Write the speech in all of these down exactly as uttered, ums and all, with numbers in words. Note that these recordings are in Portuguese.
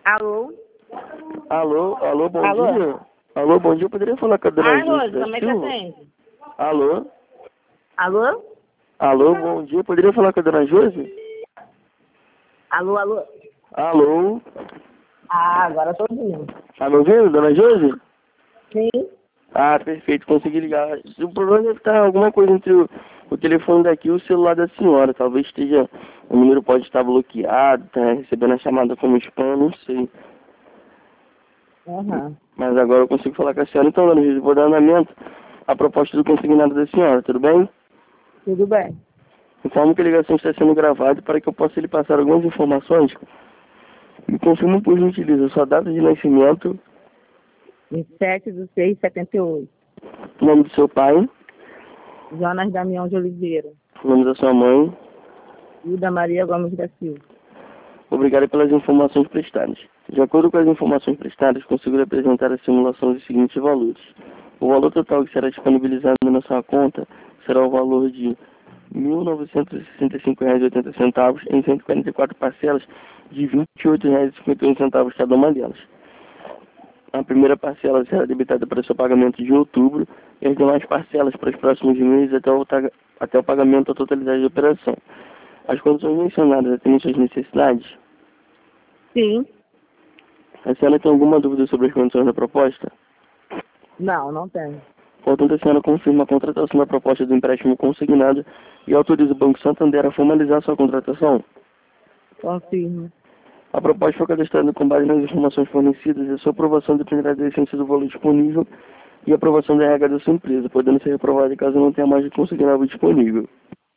Alô? Alô, alô, bom Alô? dia. Alô, bom dia. Eu poderia falar com a dona Ai, Josi Rose, da como é que Silva? atende? Alô? Alô? Alô, bom dia. Eu poderia falar com a dona Josi? Alô, alô? Alô? Ah, agora eu tô ouvindo. Tá me ouvindo, dona Josi? Sim? Ah, perfeito. Consegui ligar. O problema deve estar alguma coisa entre o, o telefone daqui e o celular da senhora. Talvez esteja... O número pode estar bloqueado, tá recebendo a chamada como spam, não sei. Aham. Mas agora eu consigo falar com a senhora. Então, dona Josi, vou dar andamento à proposta do consignado da senhora, tudo bem? Tudo bem. Informo que a ligação está sendo gravada para que eu possa lhe passar algumas informações. Me confirma, por gentileza, sua data de nascimento, vinte e sete de seis de setenta e oito. o nome do seu pai, Jonas Damião de Oliveira. o nome da sua mãe. Hilda Maria Gomes da Silva. Obrigado pelas informações prestadas. De acordo com as informações prestadas, consigo lhe apresentar a simulação dos seguintes valores. O valor total que será disponibilizado na sua conta será o valor de mil novecentos e sessenta e cinco reais e oitenta centavos em cento e quarenta e quatro parcelas de vinte e oito reais e cinquenta e um centavos cada uma delas. A primeira parcela será debitada para o seu pagamento de outubro e as demais parcelas para os próximos meses até o, até o pagamento da totalidade da operação. As condições mencionadas atendem suas necessidades? Sim. A senhora tem alguma dúvida sobre as condições da proposta? Não, não tenho. Portanto, a senhora confirma a contratação da proposta do empréstimo consignado e autoriza o Banco Santander a formalizar sua contratação? Confirmo. A proposta foi cadastrada com base nas informações fornecidas e a sua aprovação dependerá da essência do valor disponível e a aprovação da R H da sua empresa, podendo ser reprovada caso não tenha mais de consignável disponível.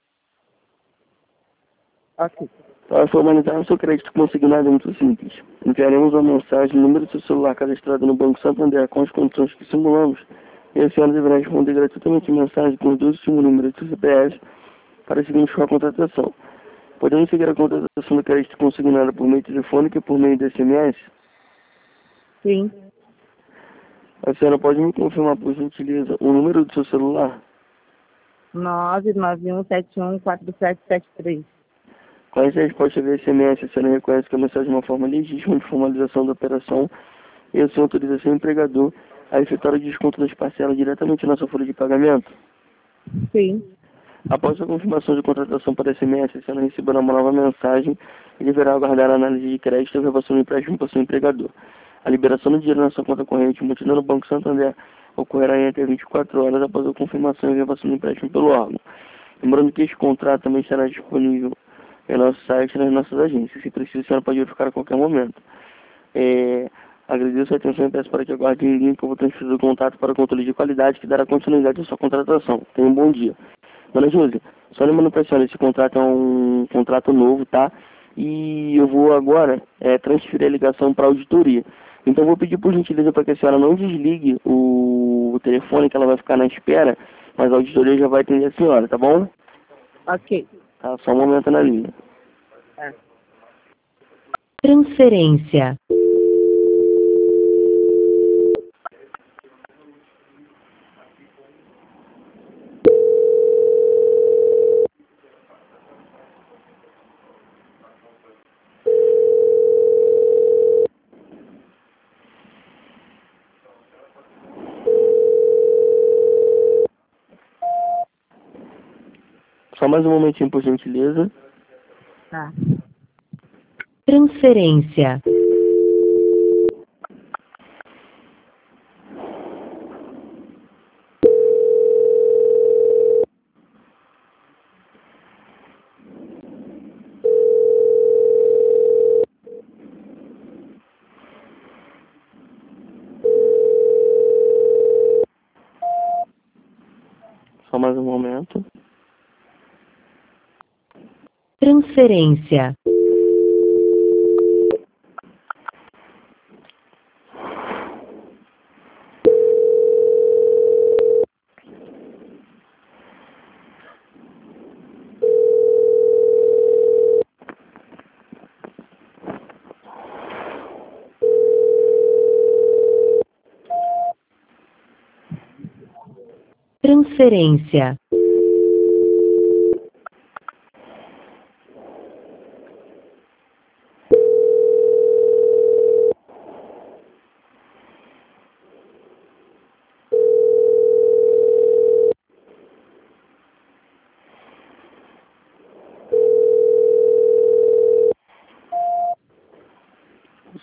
Ok. Para formalizar o seu crédito consignado é muito simples. Enviaremos uma mensagem no número do seu celular cadastrado no Banco Santander com as condições que simulamos e a senhora deverá responder gratuitamente a mensagem com os dois últimos números do seu C P F para seguirmos com a contratação. Podemos seguir a contratação do crédito consignado por meio telefônico e por meio de S M S? Sim. A senhora pode me confirmar, por gentileza, o número do seu celular? nove nove um sete um quatro sete sete três. Com essa resposta via S M S, a senhora reconhece que a mensagem é uma forma legítima de formalização da operação e a senhora autoriza seu empregador a efetuar o desconto das parcelas diretamente na sua folha de pagamento? Sim. Após a confirmação de contratação para S M S, a senhora receberá uma nova mensagem e deverá aguardar a análise de crédito e a aprovação do empréstimo para seu empregador. A liberação do dinheiro na sua conta corrente, mantida no Banco Santander, ocorrerá em até vinte e quatro horas após a confirmação e aprovação do empréstimo pelo órgão. Lembrando que este contrato também estará disponível em nosso site e nas nossas agências. Se preciso, a senhora pode verificar a qualquer momento. É, agradeço a atenção e peço para que aguarde em linha que eu vou transferir o contato para o controle de qualidade que dará continuidade à sua contratação. Tenha um bom dia. Dona Josi, só lembrando para a senhora, esse contrato é um contrato novo, tá? E eu vou agora é, transferir a ligação para a auditoria. Então eu vou pedir por gentileza para que a senhora não desligue o, o telefone, que ela vai ficar na espera, mas a auditoria já vai atender a senhora, tá bom? Ok. Tá, só um momento na linha. É. Transferência. Só mais um momentinho, por gentileza. Tá. Transferência. Só mais um momento. Transferência. Transferência.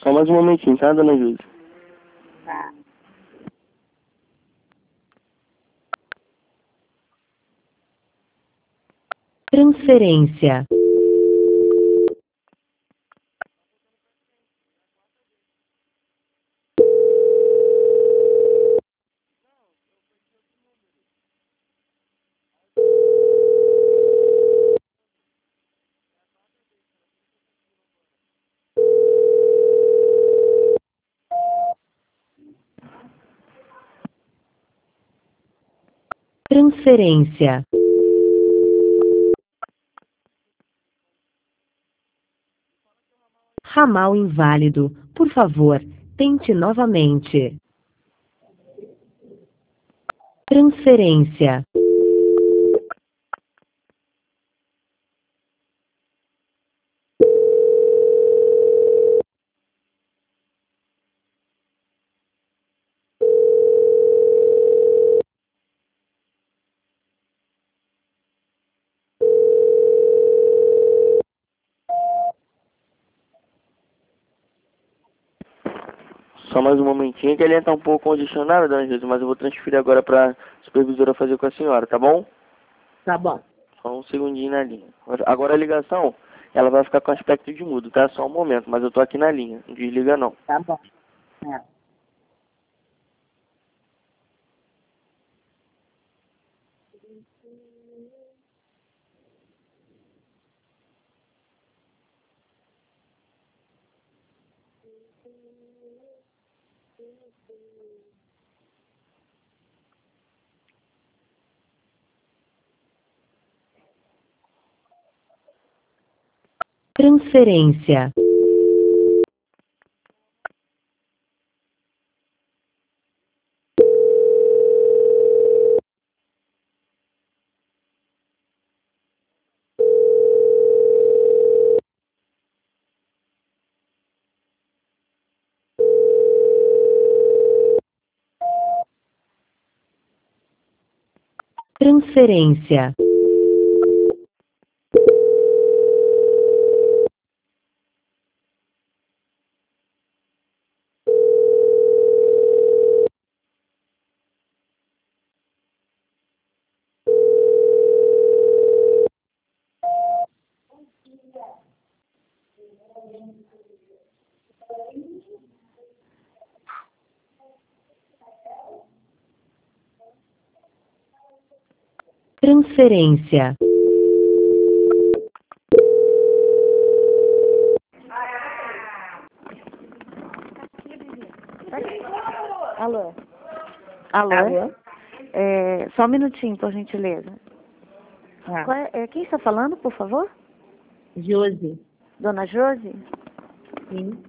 Só mais um momentinho, tá, dona Júlia? Tá. Transferência. Transferência. Ramal inválido. Por favor, tente novamente. Transferência. Só mais um momentinho, que ele está um pouco condicionado, dona Júlia, mas eu vou transferir agora para a supervisora fazer com a senhora, tá bom? Tá bom. Só um segundinho na linha. Agora a ligação, ela vai ficar com aspecto de mudo, tá? Só um momento, mas eu tô aqui na linha. Não desliga não. Tá bom. É. Transferência. Transferência. Transferência. Alô? Alô? Alô? É, só um minutinho, por gentileza. Ah. Qual é, é, quem está falando, por favor? Josi. Dona Josi? Sim.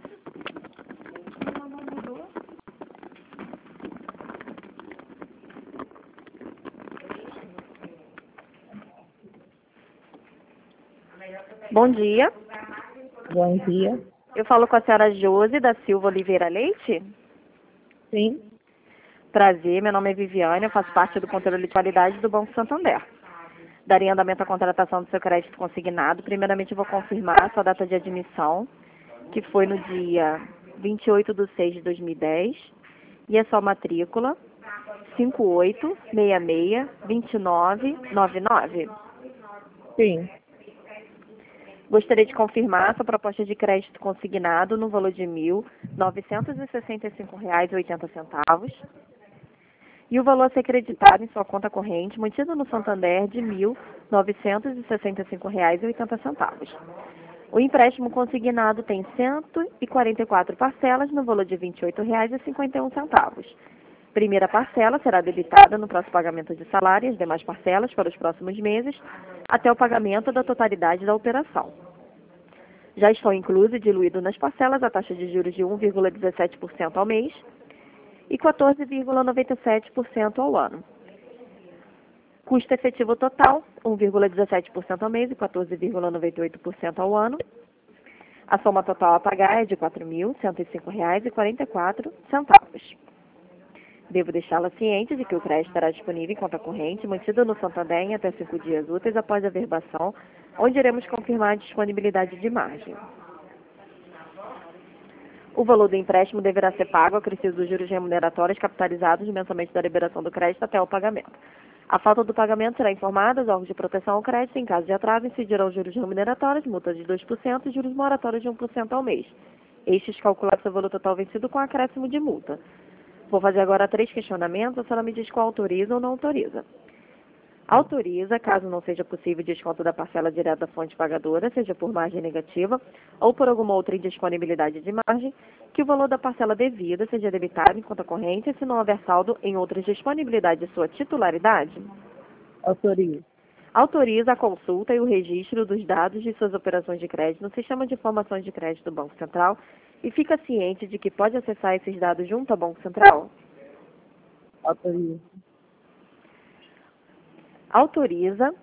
Bom dia. Bom dia. Eu falo com a senhora Josi da Silva Oliveira Leite. Sim. Prazer, meu nome é Viviane, eu faço parte do controle de qualidade do Banco Santander. Daria andamento à contratação do seu crédito consignado. Primeiramente, eu vou confirmar a sua data de admissão, que foi no dia vinte e oito de seis de dois mil e dez, e a sua matrícula cinco oito seis seis dois nove nove nove. Sim. Gostaria de confirmar a sua proposta de crédito consignado no valor de mil novecentos e sessenta e cinco reais e oitenta centavos. E o valor a ser creditado em sua conta corrente, mantido no Santander, de mil novecentos e sessenta e cinco reais e oitenta centavos. O empréstimo consignado tem cento e quarenta e quatro parcelas no valor de vinte e oito reais e cinquenta e um centavos. Primeira parcela será debitada no próximo pagamento de salário e as demais parcelas para os próximos meses, até o pagamento da totalidade da operação. Já estão incluso e diluído nas parcelas a taxa de juros de um vírgula dezessete por cento ao mês e quatorze vírgula noventa e sete por cento ao ano. Custo efetivo total, um vírgula dezessete por cento ao mês e quatorze vírgula noventa e oito por cento ao ano. A soma total a pagar é de quatro mil cento e cinco reais e quarenta e quatro centavos. Devo deixá-la ciente de que o crédito estará disponível em conta corrente, mantido no Santander em até cinco dias úteis após a verbação, onde iremos confirmar a disponibilidade de margem. O valor do empréstimo deverá ser pago acrescido dos juros remuneratórios capitalizados mensalmente da liberação do crédito até o pagamento. A falta do pagamento será informada aos órgãos de proteção ao crédito. Em caso de atraso, incidirão juros remuneratórios, multa de dois por cento e juros moratórios de um por cento ao mês. Estes calculados seu valor total vencido com acréscimo de multa. Vou fazer agora três questionamentos. A senhora me diz qual autoriza ou não autoriza. Autoriza, caso não seja possível desconto da parcela direta da fonte pagadora, seja por margem negativa ou por alguma outra indisponibilidade de margem, que o valor da parcela devida seja debitado em conta corrente se não houver saldo em outras disponibilidades de sua titularidade. Autoriza. Autoriza a consulta e o registro dos dados de suas operações de crédito no sistema de informações de crédito do Banco Central e fica ciente de que pode acessar esses dados junto ao Banco Central. Autoriza. Autoriza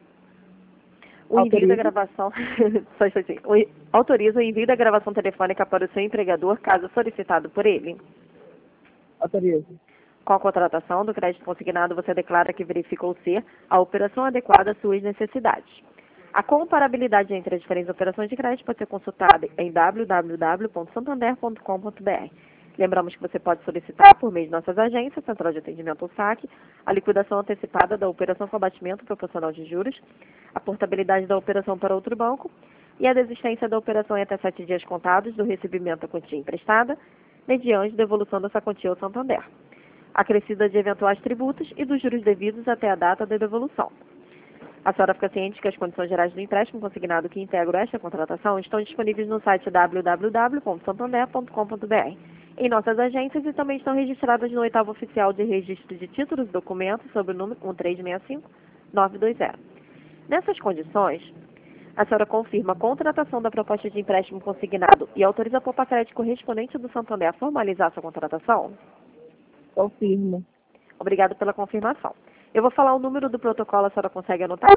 o envio Autoriza. da gravação só isso assim. O- autoriza o envio da gravação telefônica para o seu empregador, caso solicitado por ele. Autoriza. Com a contratação do crédito consignado, você declara que verificou ser a operação adequada às suas necessidades. A comparabilidade entre as diferentes operações de crédito pode ser consultada em w w w ponto santander ponto com ponto b r. Lembramos que você pode solicitar, por meio de nossas agências, Central de Atendimento ou S A C, a liquidação antecipada da operação com abatimento proporcional de juros, a portabilidade da operação para outro banco e a desistência da operação em até sete dias contados do recebimento da quantia emprestada, mediante devolução dessa quantia ao Santander, acrescida de eventuais tributos e dos juros devidos até a data da devolução. A senhora fica ciente que as condições gerais do empréstimo consignado que integram esta contratação estão disponíveis no site w w w ponto santander ponto com ponto b r, em nossas agências e também estão registradas no oitavo oficial de registro de títulos e documentos sob o número um três seis cinco nove dois zero. Nessas condições, a senhora confirma a contratação da proposta de empréstimo consignado e autoriza a Poupa Crédito correspondente do Santander a formalizar sua contratação? Confirmo. Obrigado pela confirmação. Eu vou falar o número do protocolo, a senhora consegue anotar?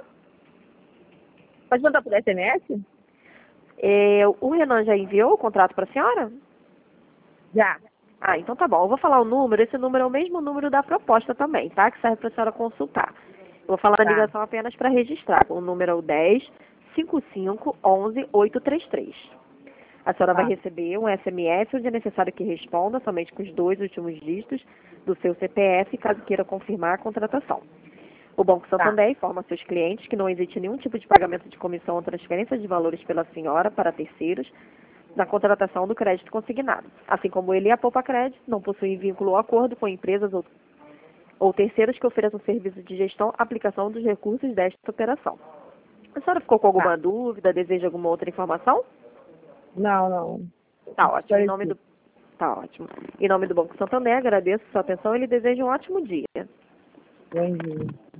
Pode mandar por S M S? É, o Renan já enviou o contrato para a senhora? Já. Ah, então tá bom. Eu vou falar o número. Esse número é o mesmo número da proposta também, tá? Que serve para a senhora consultar. Eu vou falar a Tá. ligação apenas para registrar. O número é o dez, cinquenta e cinco, onze, oitocentos e trinta e três. A senhora Tá. vai receber um S M S onde é necessário que responda somente com os dois últimos dígitos do seu C P F, caso queira confirmar a contratação. O Banco Santander informa seus clientes que não existe nenhum tipo de pagamento de comissão ou transferência de valores pela senhora para terceiros na contratação do crédito consignado. Assim como ele e a Poupa Crédito não possuem vínculo ou acordo com empresas ou, ou terceiros que ofereçam serviço de gestão, aplicação dos recursos desta operação. A senhora ficou com alguma Tá. dúvida? Deseja alguma outra informação? Não, não. Tá ótimo. Em nome do... Tá ótimo. Em nome do Banco Santander, agradeço sua atenção e lhe desejo um ótimo dia. Bom dia.